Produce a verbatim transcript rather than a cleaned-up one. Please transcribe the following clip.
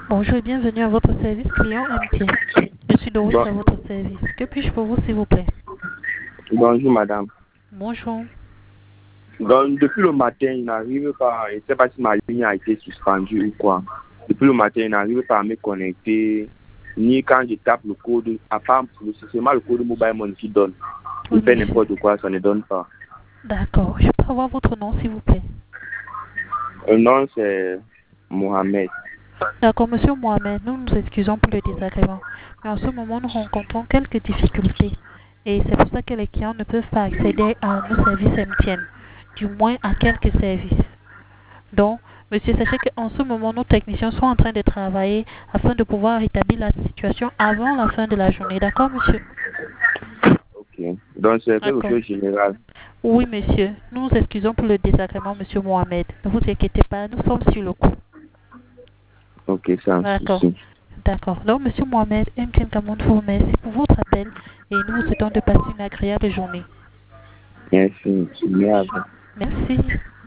Bonjour et bienvenue à votre service client M T N. Je suis Doris Bon, à votre service. Que puis-je pour vous, s'il vous plaît? bonjour madame. Bonjour. Donc, depuis le matin, il n'arrive pas, je ne sais pas si ma ligne a été suspendue ou quoi. Depuis le matin, il n'arrive pas à me connecter, ni quand je tape le code, à part c'est seulement le code mobile money qui donne. Il Oui, fait monsieur. n'importe quoi, ça ne donne pas. D'accord. Je peux avoir votre nom, s'il vous plaît? Le nom c'est Mohamed. D'accord, monsieur Mohamed, nous nous excusons pour le désagrément. Mais en ce moment, nous rencontrons quelques difficultés. Et c'est pour ça que les clients ne peuvent pas accéder à nos services M T N. Du moins à quelques services. Donc, monsieur, sachez qu'en ce moment, nos techniciens sont en train de travailler afin de pouvoir rétablir la situation avant la fin de la journée. D'accord, monsieur? Ok. Donc c'est quelque D'accord. chose de général. Oui, monsieur. Nous nous excusons pour le désagrément, monsieur Mohamed. Ne vous inquiétez pas, nous sommes sur le coup. Ok, sans D'accord. souci. D'accord. Donc, monsieur Mohamed, M T N Cameroun vous remercie pour votre appel et nous vous souhaitons de passer une agréable journée. Merci. Merci. Merci.